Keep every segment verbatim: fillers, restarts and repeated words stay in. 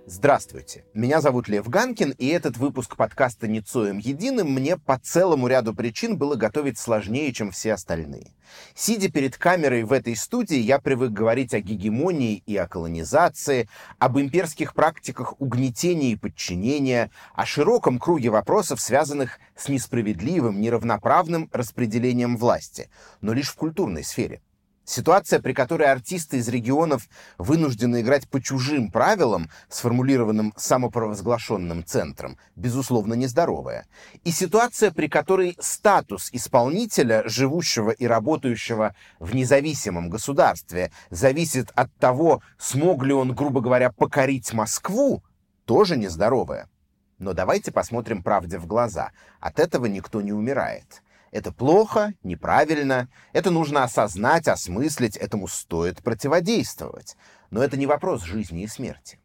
Здравствуйте, меня зовут Лев Ганкин, и этот выпуск подкаста «Ницоем единым» мне по целому ряду причин было готовить сложнее, чем все остальные. Сидя перед камерой в этой студии, я привык говорить о гегемонии и о колонизации, об имперских практиках угнетения и подчинения, о широком круге вопросов, связанных с несправедливым, неравноправным распределением власти, но лишь в культурной сфере. Ситуация, при которой артисты из регионов вынуждены играть по чужим правилам, сформулированным самопровозглашенным центром, безусловно, нездоровая. И ситуация, при которой статус исполнителя, живущего и работающего в независимом государстве, зависит от того, смог ли он, грубо говоря, покорить Москву, тоже нездоровая. Но давайте посмотрим правде в глаза. От этого никто не умирает. Это плохо, неправильно, это нужно осознать, осмыслить, этому стоит противодействовать. Но это не вопрос жизни и смерти.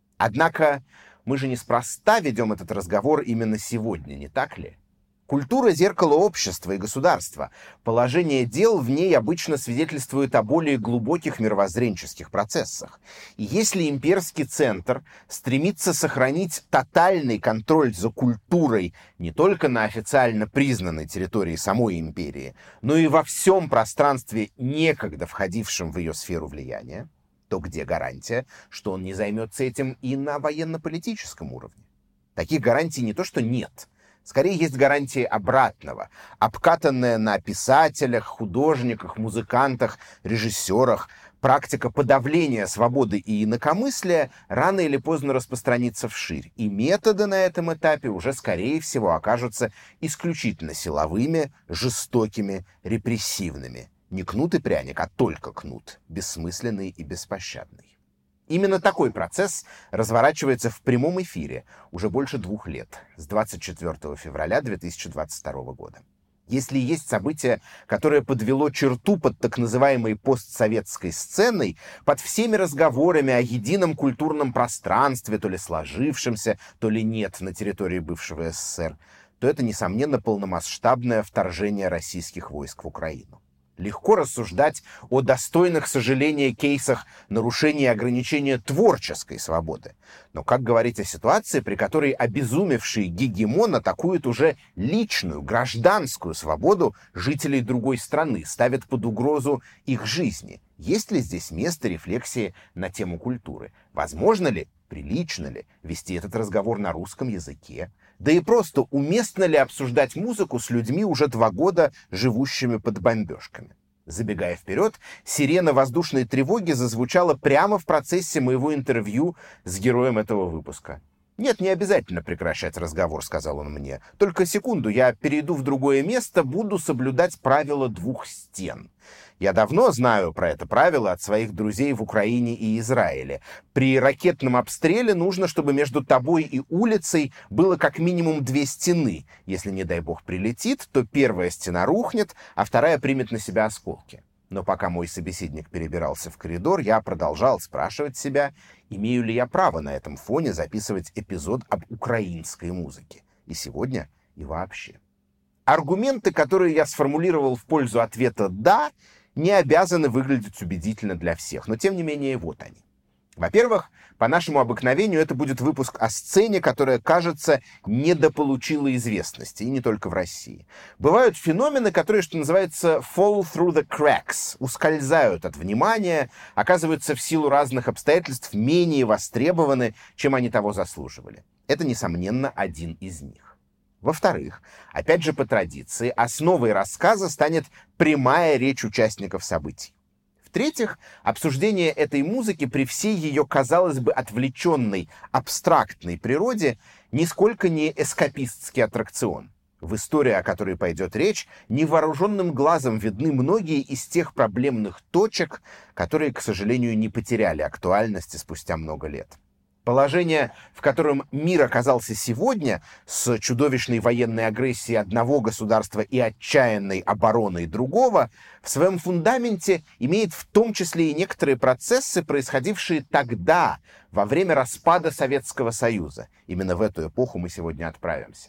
Однако мы же неспроста ведем этот разговор именно сегодня, не так ли? Культура — зеркало общества и государства. Положение дел в ней обычно свидетельствует о более глубоких мировоззренческих процессах. И если имперский центр стремится сохранить тотальный контроль за культурой не только на официально признанной территории самой империи, но и во всем пространстве, некогда входившем в ее сферу влияния, то где гарантия, что он не займется этим и на военно-политическом уровне? Таких гарантий не то что нет. Скорее, есть гарантии обратного, обкатанная на писателях, художниках, музыкантах, режиссерах. Практика подавления свободы и инакомыслия рано или поздно распространится вширь, и методы на этом этапе уже, скорее всего, окажутся исключительно силовыми, жестокими, репрессивными. Не кнут и пряник, а только кнут, бессмысленный и беспощадный. Именно такой процесс разворачивается в прямом эфире уже больше двух лет, с двадцать четвёртого февраля две тысячи двадцать второго года. Если есть событие, которое подвело черту под так называемой постсоветской сценой, под всеми разговорами о едином культурном пространстве, то ли сложившемся, то ли нет на территории бывшего СССР, то это, несомненно, полномасштабное вторжение российских войск в Украину. Легко рассуждать о достойных сожаления кейсах нарушения и ограничения творческой свободы. Но как говорить о ситуации, при которой обезумевший гегемон атакует уже личную, гражданскую свободу жителей другой страны, ставит под угрозу их жизни? Есть ли здесь место рефлексии на тему культуры? Возможно ли, прилично ли вести этот разговор на русском языке? Да и просто уместно ли обсуждать музыку с людьми, уже два года живущими под бомбежками? Забегая вперед, сирена воздушной тревоги зазвучала прямо в процессе моего интервью с героем этого выпуска. «Нет, не обязательно прекращать разговор», — сказал он мне. «Только секунду, я перейду в другое место, буду соблюдать правило двух стен». Я давно знаю про это правило от своих друзей в Украине и Израиле. При ракетном обстреле нужно, чтобы между тобой и улицей было как минимум две стены. Если, не дай бог, прилетит, то первая стена рухнет, а вторая примет на себя осколки. Но пока мой собеседник перебирался в коридор, я продолжал спрашивать себя, имею ли я право на этом фоне записывать эпизод об украинской музыке. И сегодня, и вообще. Аргументы, которые я сформулировал в пользу ответа «да», не обязаны выглядеть убедительно для всех, но тем не менее вот они. Во-первых, по нашему обыкновению это будет выпуск о сцене, которая, кажется, недополучила известности, и не только в России. Бывают феномены, которые, что называется, fall through the cracks, ускользают от внимания, оказываются в силу разных обстоятельств менее востребованы, чем они того заслуживали. Это, несомненно, один из них. Во-вторых, опять же по традиции, основой рассказа станет прямая речь участников событий. В-третьих, обсуждение этой музыки при всей ее, казалось бы, отвлеченной, абстрактной природе нисколько не эскапистский аттракцион. В истории, о которой пойдет речь, невооруженным глазом видны многие из тех проблемных точек, которые, к сожалению, не потеряли актуальности спустя много лет. Положение, в котором мир оказался сегодня, с чудовищной военной агрессией одного государства и отчаянной обороной другого, в своем фундаменте имеет в том числе и некоторые процессы, происходившие тогда, во время распада Советского Союза. Именно в эту эпоху мы сегодня отправимся.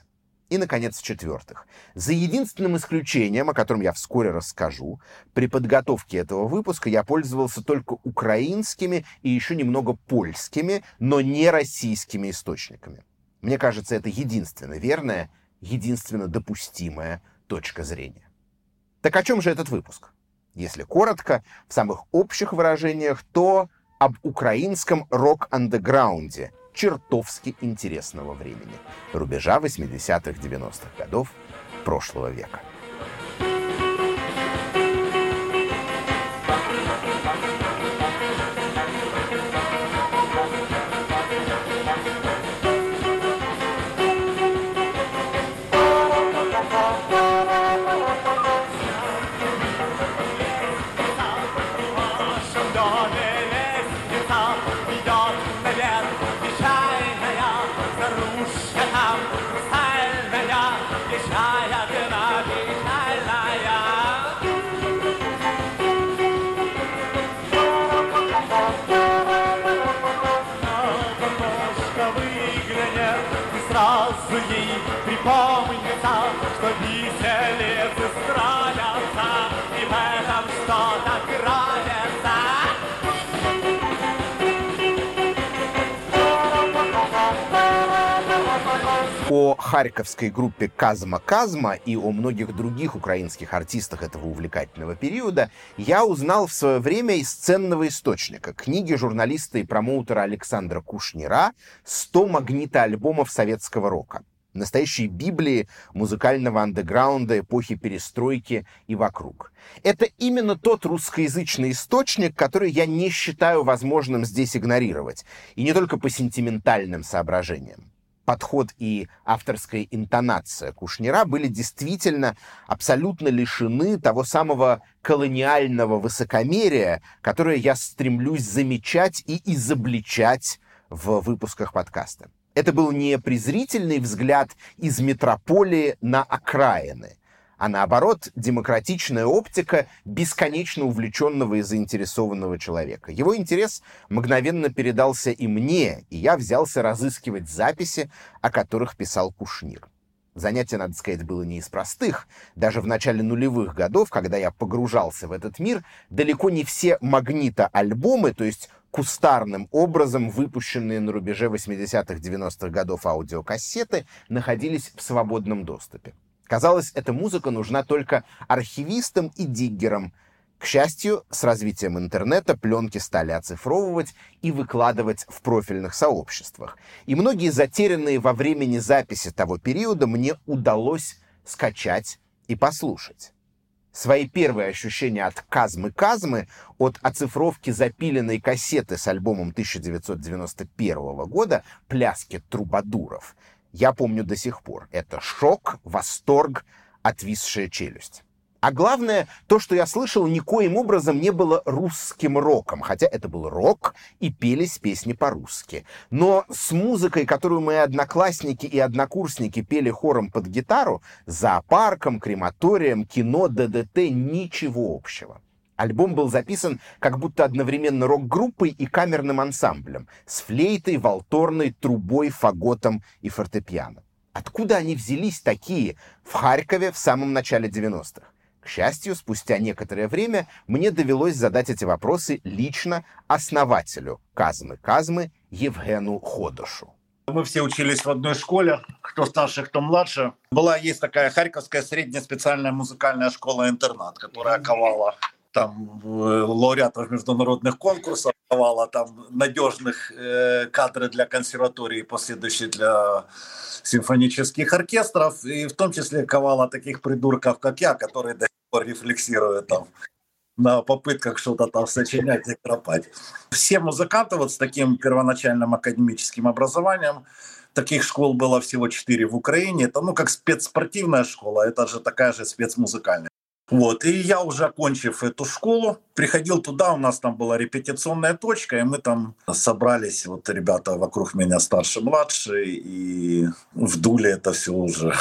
И, наконец, в-четвертых, за единственным исключением, о котором я вскоре расскажу, при подготовке этого выпуска я пользовался только украинскими и еще немного польскими, но не российскими источниками. Мне кажется, это единственно верная, единственно допустимая точка зрения. Так о чем же этот выпуск? Если коротко, в самых общих выражениях, то об украинском рок-андеграунде чертовски интересного времени, рубежа восьмидесятых-девяностых годов прошлого века. Сразу ей припомнится, что виселицы строятся, и в этом что-то кроется. О харьковской группе «Казма-Казма» и о многих других украинских артистах этого увлекательного периода я узнал в свое время из ценного источника — книги журналиста и промоутера Александра Кушнира «сто магнитоальбомов советского рока». Настоящей библии музыкального андеграунда эпохи перестройки и вокруг. Это именно тот русскоязычный источник, который я не считаю возможным здесь игнорировать. И не только по сентиментальным соображениям. Подход и авторская интонация Кушнира были действительно абсолютно лишены того самого колониального высокомерия, которое я стремлюсь замечать и изобличать в выпусках подкаста. Это был не презрительный взгляд из метрополии на окраины, а наоборот, демократичная оптика бесконечно увлеченного и заинтересованного человека. Его интерес мгновенно передался и мне, и я взялся разыскивать записи, о которых писал Кушнир. Занятие, надо сказать, было не из простых. Даже в начале нулевых годов, когда я погружался в этот мир, далеко не все магнитоальбомы, то есть кустарным образом выпущенные на рубеже восьмидесятых-девяностых годов аудиокассеты, находились в свободном доступе. Казалось, эта музыка нужна только архивистам и диггерам. К счастью, с развитием интернета пленки стали оцифровывать и выкладывать в профильных сообществах. И многие затерянные во времени записи того периода мне удалось скачать и послушать. Свои первые ощущения от «Казмы-Казмы», от оцифровки запиленной кассеты с альбомом тысяча девятьсот девяносто первого года «Пляски трубадуров», я помню до сих пор. Это шок, восторг, отвисшая челюсть. А главное, то, что я слышал, никоим образом не было русским роком, хотя это был рок, и пелись песни по-русски. Но с музыкой, которую мои одноклассники и однокурсники пели хором под гитару, зоопарком, крематорием, кино, ДДТ, ничего общего. Альбом был записан как будто одновременно рок-группой и камерным ансамблем, с флейтой, валторной, трубой, фаготом и фортепиано. Откуда они взялись такие в Харькове в самом начале девяностых? К счастью, спустя некоторое время мне довелось задать эти вопросы лично основателю «Казмы-Казмы» Евгену Ходошу. Мы все учились в одной школе, кто старше, кто младше. Была, есть такая Харьковская средняя специальная музыкальная школа-интернат, которая ковала там лауреатов международных конкурсов, давала там надежных э, кадры для консерватории, последующие для симфонических оркестров, и в том числе ковала таких придурков, как я, которые до сих пор рефлексируют там на попытках что-то там сочинять и кропать. Все музыканты вот с таким первоначальным академическим образованием, таких школ было всего четыре в Украине. Это ну как спецспортивная школа, это же такая же спецмузыкальная. Вот, и я уже окончив эту школу, приходил туда, у нас там была репетиционная точка, и мы там собрались, вот ребята вокруг меня старше-младшие, и вдули это все уже,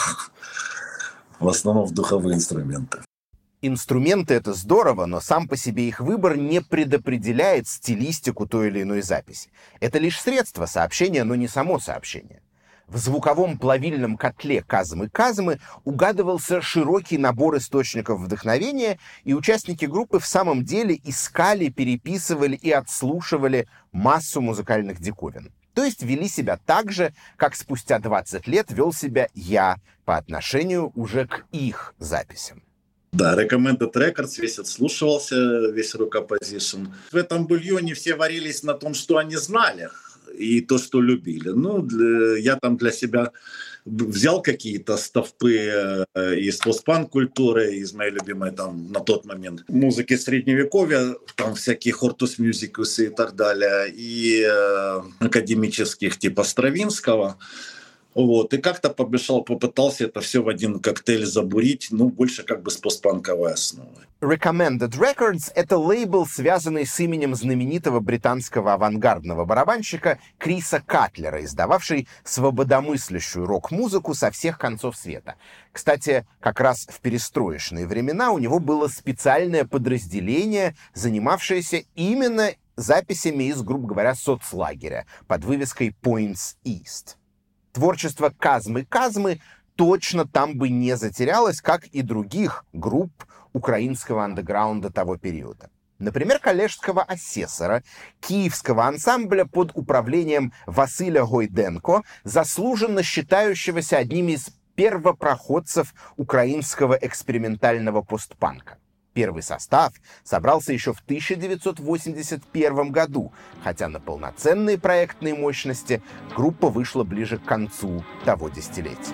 в основном в духовые инструменты. Инструменты — это здорово, но сам по себе их выбор не предопределяет стилистику той или иной записи. Это лишь средство сообщения, но не само сообщение. В звуковом плавильном котле «Казмы-Казмы» угадывался широкий набор источников вдохновения, и участники группы в самом деле искали, переписывали и отслушивали массу музыкальных диковин. То есть вели себя так же, как спустя двадцать лет вел себя я по отношению уже к их записям. Да, Recommended Records весь отслушивался, весь рок-оппозишн. В этом бульоне все варились на том, что они знали, и то, что любили. Ну, для, я там для себя взял какие-то стовпы из постпанк-культуры, из моей любимой там на тот момент музыки средневековья, там всякие Hortus Musicus и так далее, и э, академических типа Стравинского. Вот, и как-то побежал, попытался это все в один коктейль забурить, ну, больше как бы с постпанковой основой. Recommended Records — это лейбл, связанный с именем знаменитого британского авангардного барабанщика Криса Катлера, издававший свободомыслящую рок-музыку со всех концов света. Кстати, как раз в перестроечные времена у него было специальное подразделение, занимавшееся именно записями из, грубо говоря, соцлагеря под вывеской Points East. Творчество «Казмы-Казмы» точно там бы не затерялось, как и других групп украинского андеграунда того периода. Например, коллежского асессора, киевского ансамбля под управлением Василя Гойденко, заслуженно считающегося одним из первопроходцев украинского экспериментального постпанка. Первый состав собрался еще в тысяча девятьсот восемьдесят первом году, хотя на полноценные проектные мощности группа вышла ближе к концу того десятилетия.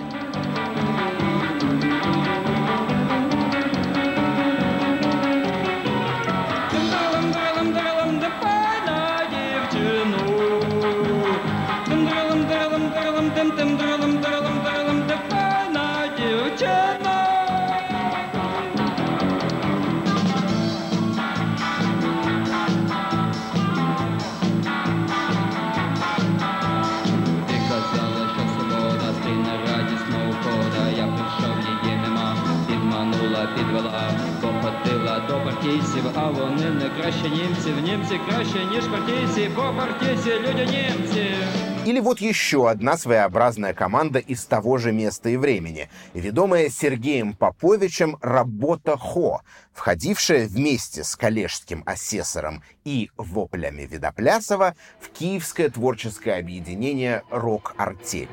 Підвела, походила до партійців, а вони не краще німців. Німці краще, ніж партійці, бо партійці люди німці. Или вот еще одна своеобразная команда из того же места и времени, ведомая Сергеем Поповичем «Работа Хо», входившая вместе с коллежским асессором и воплями Видоплясова в киевское творческое объединение «Рок-Артель».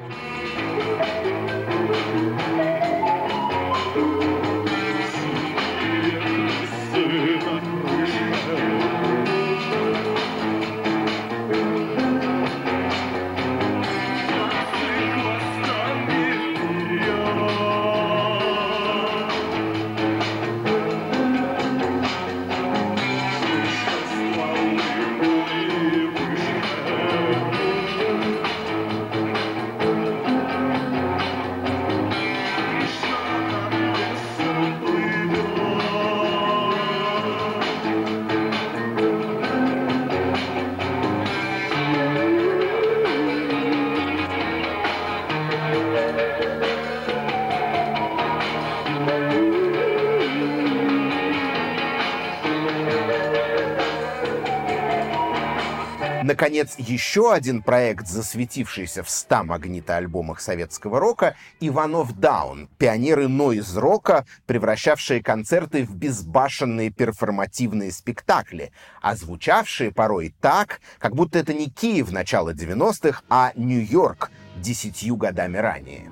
Наконец, еще один проект, засветившийся в ста магнитоальбомах советского рока — «Иванов Даун», пионеры нойз-рока, превращавшие концерты в безбашенные перформативные спектакли, а звучавшие порой так, как будто это не Киев начала девяностых, а Нью-Йорк десятью годами ранее.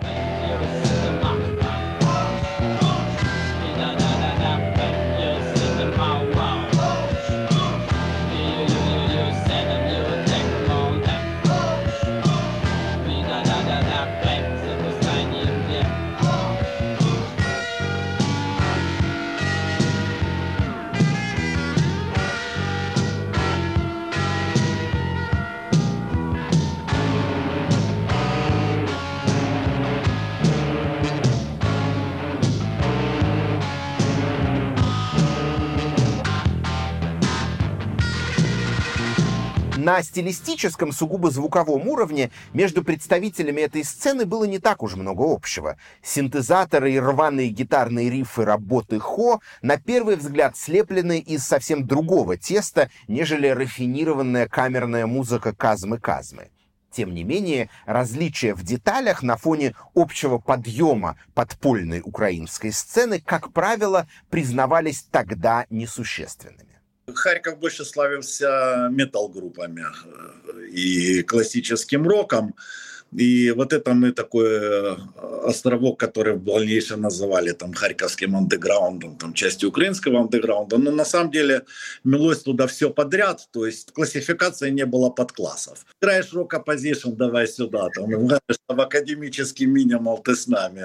На стилистическом, сугубо звуковом уровне между представителями этой сцены было не так уж много общего. Синтезаторы и рваные гитарные рифы работы Хо на первый взгляд слеплены из совсем другого теста, нежели рафинированная камерная музыка «Казмы-Казмы». Тем не менее, различия в деталях на фоне общего подъема подпольной украинской сцены, как правило, признавались тогда несущественными. Харьков больше славился метал-группами и классическим роком. И вот это мы такой островок, который в дальнейшем называли там харьковским андеграундом, там частью украинского андеграунда. Но на самом деле мелось туда все подряд, то есть классификации не было подклассов. Играешь рок-оппозишн, давай сюда, там, играешь в академический минимал, ты с нами.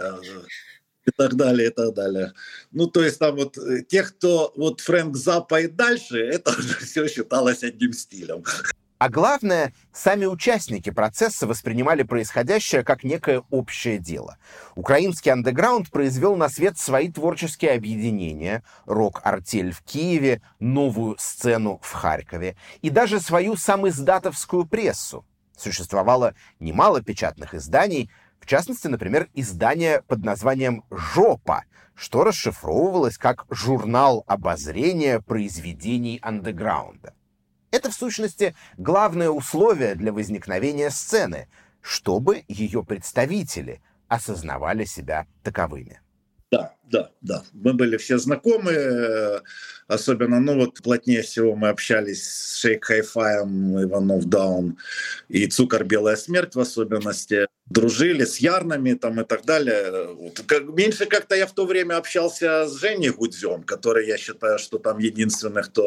И так далее, и так далее. Ну, то есть там вот тех, кто вот Фрэнк Заппа и дальше, это уже все считалось одним стилем. А главное, сами участники процесса воспринимали происходящее как некое общее дело. Украинский андеграунд произвел на свет свои творческие объединения, рок-артель в Киеве, новую сцену в Харькове и даже свою самиздатовскую прессу. Существовало немало печатных изданий, в частности, например, издание под названием «Жопа», что расшифровывалось как «Журнал обозрения произведений андеграунда». Это, в сущности, главное условие для возникновения сцены, чтобы ее представители осознавали себя таковыми. Да, да, да. Мы были все знакомы, особенно, ну вот плотнее всего мы общались с Шейк Хай-Фаем, Иванов Даун и Цукор Белая Смерть в особенности. Дружили с Ярнами там и так далее. Вот. Меньше как-то я в то время общался с Женей Гудзем, который, я считаю, что там единственный, кто...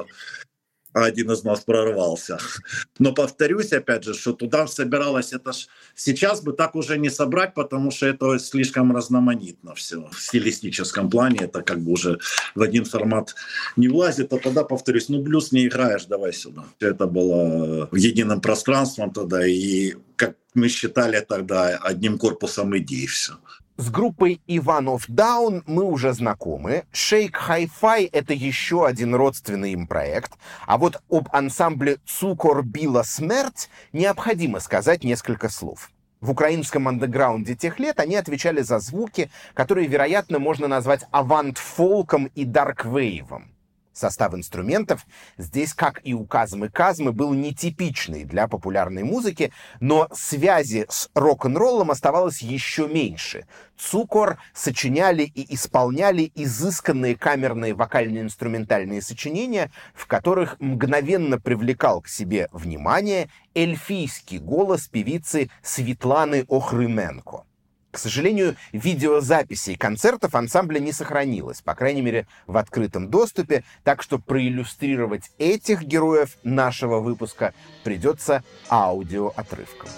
один из нас прорвался. Но повторюсь, опять же, что туда собиралось, это ж сейчас бы так уже не собрать, потому что это слишком разноманитно все. В стилистическом плане это как бы уже в один формат не влазит, а тогда, повторюсь, ну блюз не играешь, давай сюда. Это было единым пространством тогда, и как мы считали тогда, одним корпусом идей все. С группой Иванов Даун мы уже знакомы. Шейк Хай-Фай — это еще один родственный им проект. А вот об ансамбле Цукор Біла Смерть необходимо сказать несколько слов. В украинском андеграунде тех лет они отвечали за звуки, которые, вероятно, можно назвать авант-фолком и дарквейвом. Состав инструментов здесь, как и у Казмы Казмы, был нетипичный для популярной музыки, но связи с рок-н-роллом оставалось еще меньше. Цукор сочиняли и исполняли изысканные камерные вокально-инструментальные сочинения, в которых мгновенно привлекал к себе внимание эльфийский голос певицы Светланы Охрыменко. К сожалению, видеозаписей концертов ансамбля не сохранилось, по крайней мере, в открытом доступе, так что проиллюстрировать этих героев нашего выпуска придется аудиоотрывком.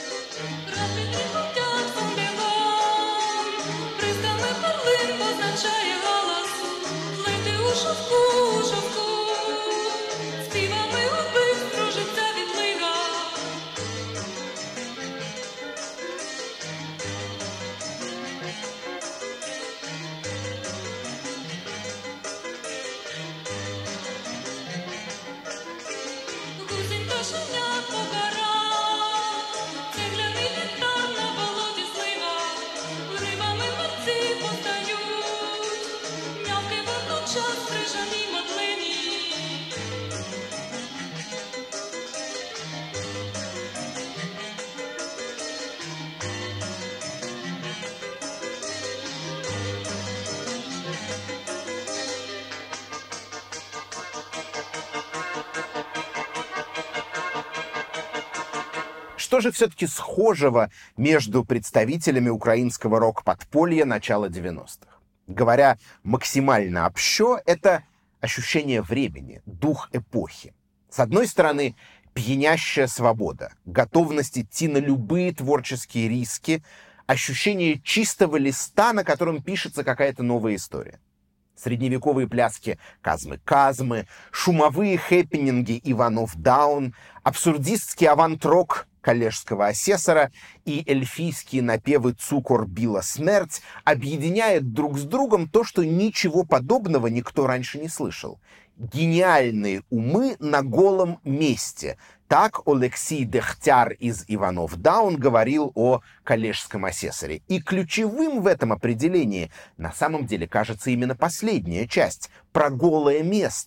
Что же все-таки схожего между представителями украинского рок-подполья начала девяностых? Говоря максимально общо, это ощущение времени, дух эпохи. С одной стороны, пьянящая свобода, готовность идти на любые творческие риски, ощущение чистого листа, на котором пишется какая-то новая история. Средневековые пляски Казмы Казмы, шумовые хэппининги Иванов Даун, абсурдистский авант-рок коллежского асессора и эльфийские напевы Цукор Біла Смерть объединяет друг с другом то, что ничего подобного никто раньше не слышал. Гениальные умы на голом месте. Так Олексій Дехтяр из Иванов Даун говорил о коллежском асессоре. И ключевым в этом определении на самом деле кажется именно последняя часть, про голое место.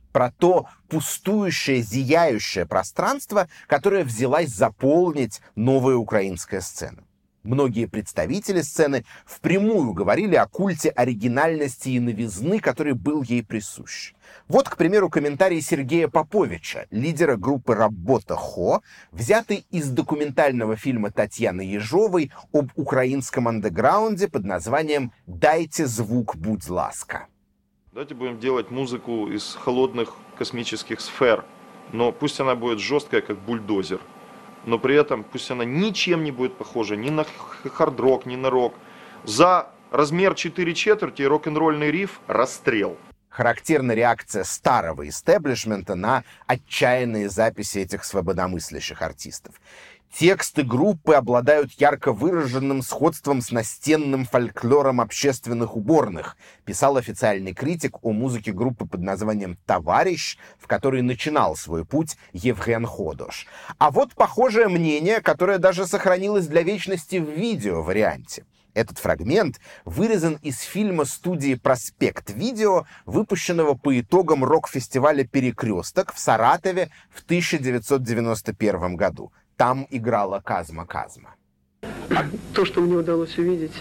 про то пустующее, зияющее пространство, которое взялась заполнить новая украинская сцена. Многие представители сцены впрямую говорили о культе оригинальности и новизны, который был ей присущ. Вот, к примеру, комментарий Сергея Поповича, лидера группы «Работа Хо», взятый из документального фильма Татьяны Ежовой об украинском андеграунде под названием «Дайте звук, будь ласка». Давайте будем делать музыку из холодных космических сфер, но пусть она будет жесткая, как бульдозер. Но при этом пусть она ничем не будет похожа ни на хард-рок, ни на рок. За размер четыре четверти и рок-н-ролльный риф – расстрел. Характерна реакция старого истеблишмента на отчаянные записи этих свободомыслящих артистов. Тексты группы обладают ярко выраженным сходством с настенным фольклором общественных уборных, писал официальный критик о музыке группы под названием «Товарищ», в которой начинал свой путь Евген Ходош. А вот похожее мнение, которое даже сохранилось для вечности в видео-варианте. Этот фрагмент вырезан из фильма студии «Проспект Видео», выпущенного по итогам рок-фестиваля «Перекресток» в Саратове в тысяча девятьсот девяносто первом году. Там играла Казма Казма. То, что мне удалось увидеть,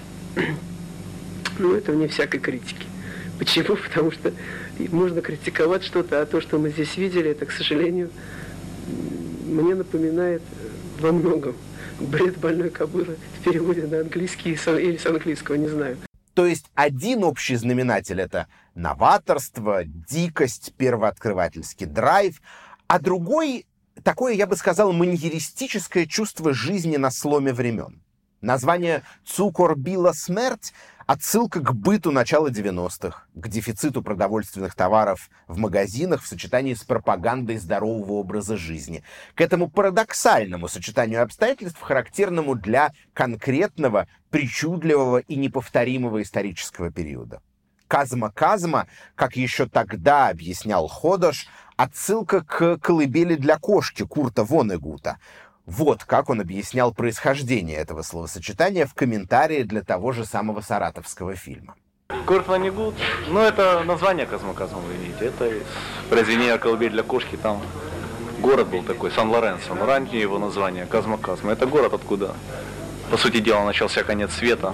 ну, это вне всякой критики. Почему? Потому что можно критиковать что-то, а то, что мы здесь видели, это, к сожалению, мне напоминает во многом бред больной кобылы в переводе на английский или с английского, не знаю. То есть один общий знаменатель — это новаторство, дикость, первооткрывательский драйв, а другой — такое, я бы сказал, маньеристическое чувство жизни на сломе времен. Название «Цукор била смерть» — отсылка к быту начала девяностых, к дефициту продовольственных товаров в магазинах в сочетании с пропагандой здорового образа жизни, к этому парадоксальному сочетанию обстоятельств, характерному для конкретного, причудливого и неповторимого исторического периода. «Казма-казма», как еще тогда объяснял Ходош, отсылка к «Колыбели для кошки» Курта Воннегута. Вот как он объяснял происхождение этого словосочетания в комментарии для того же самого саратовского фильма. Курт Воннегут, ну это название «Казма-казма», вы видите, это произведение «Колыбель для кошки», там город был такой, Сан-Лоренсо, но раннее его название «Казма-казма», это город, откуда, по сути дела, начался конец света.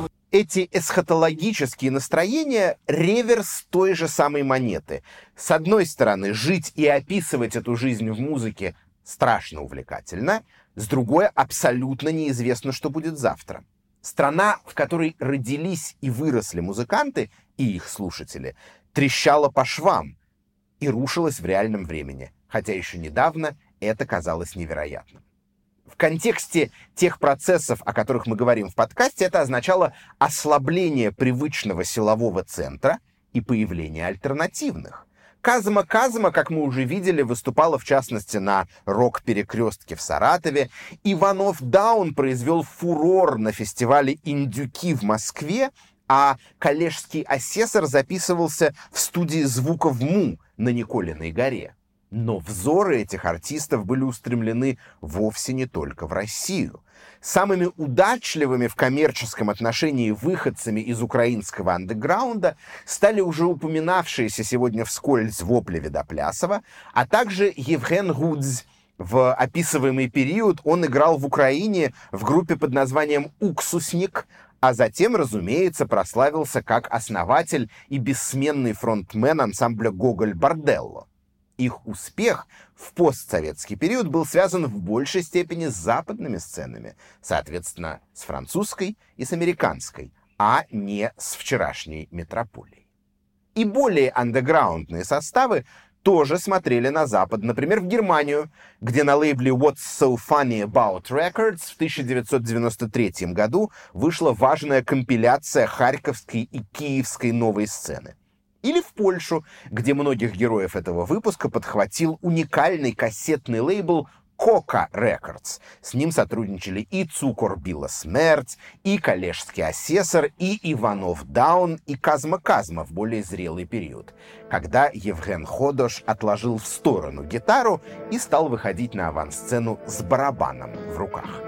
Эти эсхатологические настроения — реверс той же самой монеты. С одной стороны, жить и описывать эту жизнь в музыке страшно увлекательно, с другой — абсолютно неизвестно, что будет завтра. Страна, в которой родились и выросли музыканты и их слушатели, трещала по швам и рушилась в реальном времени, хотя еще недавно это казалось невероятным. В контексте тех процессов, о которых мы говорим в подкасте, это означало ослабление привычного силового центра и появление альтернативных. Казма-казма, как мы уже видели, выступала в частности на рок-перекрестке в Саратове. Иванов Даун произвел фурор на фестивале «Индюки» в Москве, а коллежский асессор записывался в студии звуков МУ на Николиной горе. Но взоры этих артистов были устремлены вовсе не только в Россию. Самыми удачливыми в коммерческом отношении выходцами из украинского андеграунда стали уже упоминавшиеся сегодня вскользь вопли Видоплясова, а также Евген Гудзь. В описываемый период он играл в Украине в группе под названием «Уксусник», а затем, разумеется, прославился как основатель и бессменный фронтмен ансамбля «Гоголь-Борделло». Их успех в постсоветский период был связан в большей степени с западными сценами, соответственно, с французской и с американской, а не с вчерашней метрополией. И более андеграундные составы тоже смотрели на Запад, например, в Германию, где на лейбле What's So Funny About Records в тысяча девятьсот девяносто третьем году вышла важная компиляция харьковской и киевской новой сцены. Или в Польшу, где многих героев этого выпуска подхватил уникальный кассетный лейбл Кока Records. С ним сотрудничали и Цукор била смерть, и коллежский асессор, и Иванов Даун, и Казма-казма в более зрелый период, когда Евген Ходош отложил в сторону гитару и стал выходить на авансцену с барабаном в руках.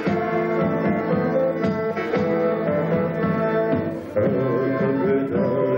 Когда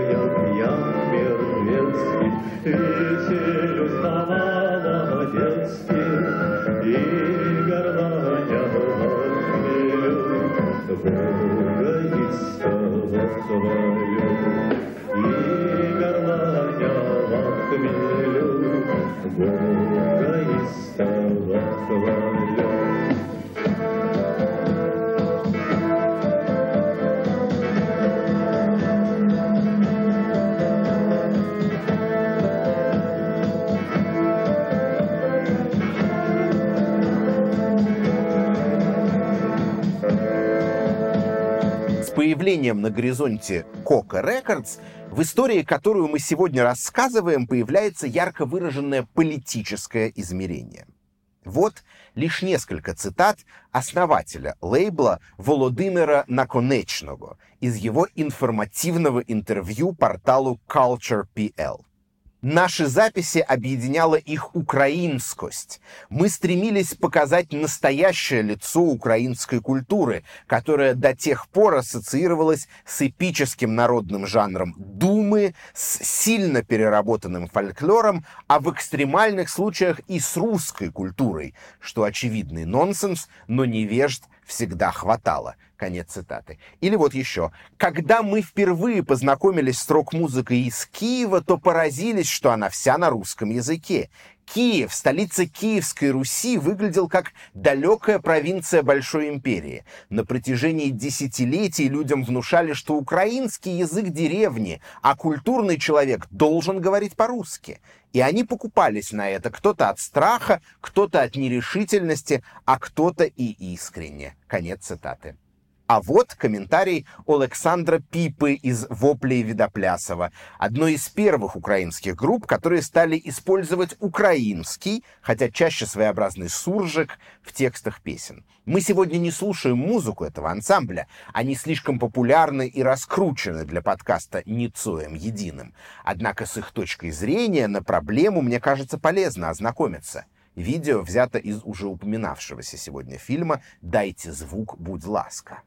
Появлением на горизонте Кока Рекордс в истории, которую мы сегодня рассказываем, появляется ярко выраженное политическое измерение. Вот лишь несколько цитат основателя лейбла Володимира Наконечного из его информативного интервью порталу Culture точка пи эл. Наши записи объединяла их украинскость. Мы стремились показать настоящее лицо украинской культуры, которая до тех пор ассоциировалась с эпическим народным жанром думы, с сильно переработанным фольклором, а в экстремальных случаях и с русской культурой, что очевидный нонсенс, но невежд всегда хватало. Конец цитаты. Или вот еще. Когда мы впервые познакомились с рок-музыкой из Киева, то поразились, что она вся на русском языке. Киев, столица Киевской Руси, выглядел как далекая провинция Большой империи. На протяжении десятилетий людям внушали, что украинский язык деревни, а культурный человек должен говорить по-русски. И они покупались на это, кто-то от страха, кто-то от нерешительности, а кто-то и искренне. Конец цитаты. А вот комментарий Александра Пипы из «Воплей Видоплясова», одной из первых украинских групп, которые стали использовать украинский, хотя чаще своеобразный суржик, в текстах песен. Мы сегодня не слушаем музыку этого ансамбля, они слишком популярны и раскручены для подкаста «Ницоем единым». Однако с их точкой зрения на проблему, мне кажется, полезно ознакомиться. Видео взято из уже упоминавшегося сегодня фильма «Дайте звук, будь ласка».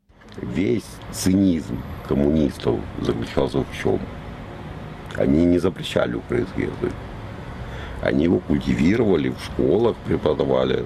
Весь цинизм коммунистов заключался в чем? Они не запрещали украинский язык. Они его культивировали, в школах преподавали,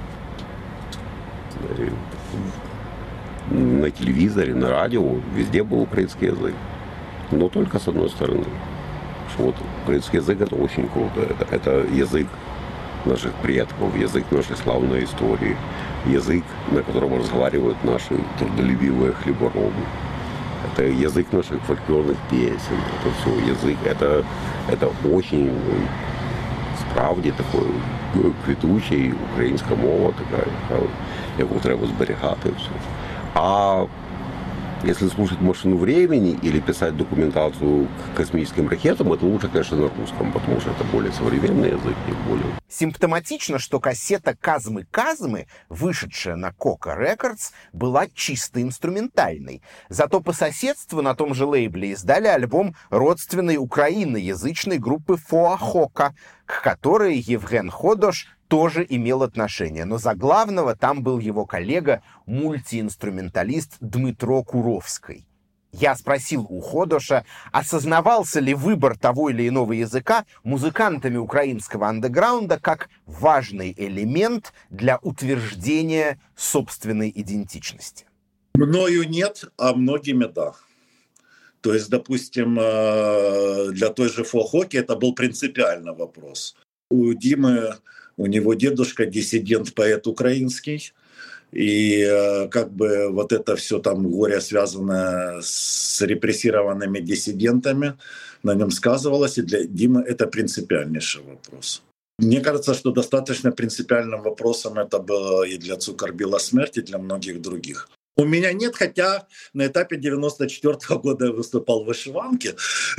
на телевизоре, на радио, везде был украинский язык. Но только с одной стороны. Что вот украинский язык — это очень круто. Это, это язык наших предков, язык нашей славной истории, язык, на котором разговаривают наши трудолюбивые хлеборобы. Это язык наших фольклорных песен, это все язык, это, это очень справді такой квітучий українська мова, така, яку треба зберігати. Все. А если слушать «Машину времени» или писать документацию к космическим ракетам, это лучше, конечно, на русском, потому что это более современный язык и более... Симптоматично, что кассета «Казмы-Казмы», вышедшая на Кока Рекордс, была чисто инструментальной. Зато по соседству на том же лейбле издали альбом родственной украиноязычной группы «Фоахока», к которой Евген Ходош тоже имел отношение, но за главного там был его коллега, мультиинструменталист Дмитро Куровский. Я спросил у Ходоша, осознавался ли выбор того или иного языка музыкантами украинского андеграунда как важный элемент для утверждения собственной идентичности. Мною нет, а многими да. То есть, допустим, для той же Фоахоки это был принципиальный вопрос. У Димы, у него дедушка диссидент, поэт украинский, и как бы вот это все там горе, связанное с репрессированными диссидентами, на нем сказывалось, и для Димы это принципиальнейший вопрос. Мне кажется, что достаточно принципиальным вопросом это было и для Цукорбила смерти, и для многих других. У меня нет, хотя на этапе девяносто четвёртого года я выступал в вышиванке,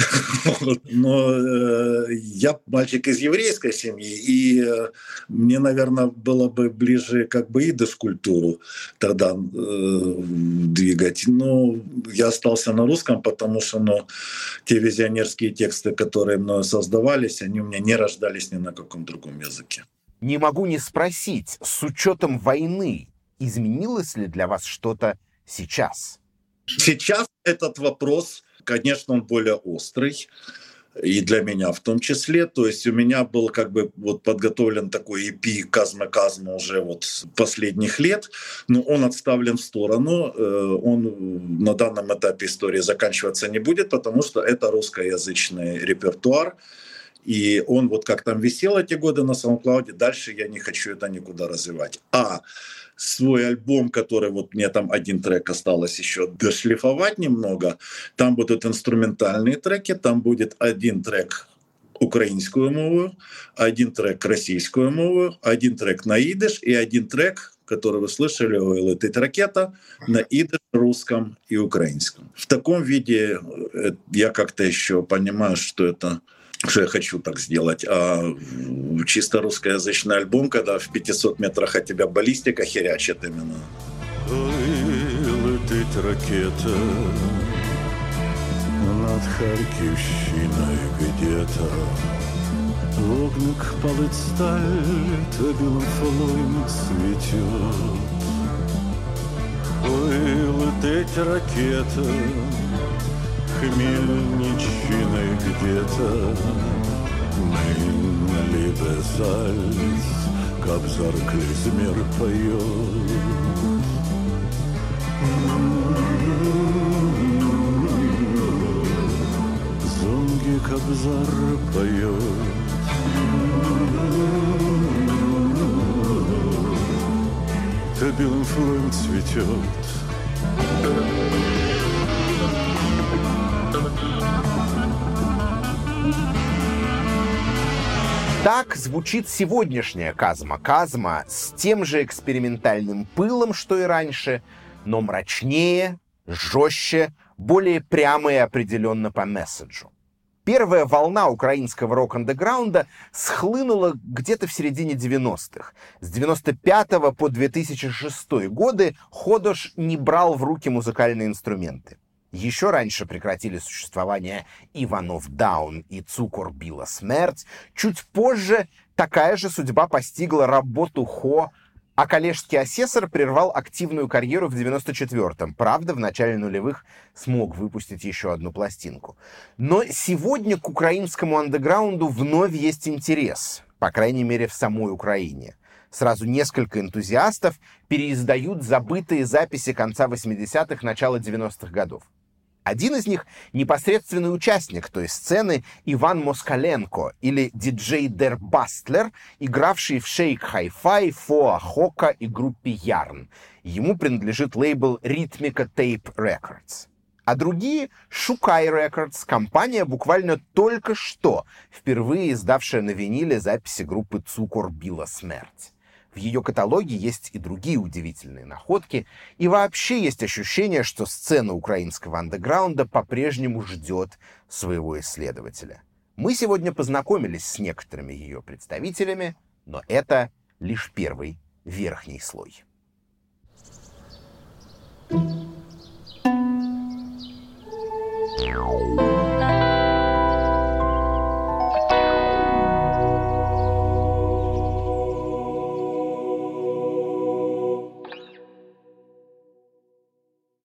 но э, я мальчик из еврейской семьи, и э, мне, наверное, было бы ближе как бы идиш-культуру тогда э, двигать. Но я остался на русском, потому что ну, те визионерские тексты, которые мною создавались, они у меня не рождались ни на каком другом языке. Не могу не спросить, с учетом войны, изменилось ли для вас что-то сейчас? Сейчас этот вопрос, конечно, он более острый. и для меня в том числе. То есть у меня был как бы вот подготовлен такой и пи «Казма-Казма» уже вот последних лет, но он отставлен в сторону. Он на данном этапе истории заканчиваться не будет, потому что это русскоязычный репертуар. И он вот как там висел эти годы на SoundCloud, дальше я не хочу это никуда развивать. А свой альбом, который вот мне там один трек осталось еще дошлифовать немного, там будут инструментальные треки, там будет один трек украинскую мову, один трек российскую мову, один трек на идиш и один трек, который вы слышали, «Ой, летит ракета», на идиш, русском и украинском. В таком виде я как-то еще понимаю, что это... что я хочу так сделать. А чисто русскоязычный альбом, когда в пятисот метрах от тебя баллистика херячит именно. Ой, летить ракета над Харьковщиной где-то. Вогник палит сталь, то белым фолоем цветет. Ой, летить ракета Хмельниччиной где-то. Мы либо зальц, Кобзар клизмер поет. Зонги Кобзар поет. То белым флоем цветет. Так звучит сегодняшняя «Казма-Казма» с тем же экспериментальным пылом, что и раньше, но мрачнее, жестче, более прямо и определенно по месседжу. Первая волна украинского рок-андеграунда схлынула где-то в середине девяностых. С девяносто пятого по две тысячи шестой годы Ходош не брал в руки музыкальные инструменты. Еще раньше прекратили существование Иванов Даун и Цукор Біла Смерть. Чуть позже такая же судьба постигла работу Хо, а коллежский асессор прервал активную карьеру в девяносто четвёртом. Правда, в начале нулевых смог выпустить еще одну пластинку. Но сегодня к украинскому андеграунду вновь есть интерес, по крайней мере, в самой Украине. Сразу несколько энтузиастов переиздают забытые записи конца восьмидесятых, начала девяностых годов. Один из них — непосредственный участник той сцены Иван Москаленко, или диджей Дер Бастлер, игравший в Shake Hi-Fi, Фоа Хока и группе Ярн. Ему принадлежит лейбл Rhythmica Tape Records. А другие — Шукай Records, компания, буквально только что впервые издавшая на виниле записи группы Цукор Біла Смерть. В ее каталоге есть и другие удивительные находки, и вообще есть ощущение, что сцена украинского андеграунда по-прежнему ждет своего исследователя. Мы сегодня познакомились с некоторыми ее представителями, но это лишь первый верхний слой. Meow.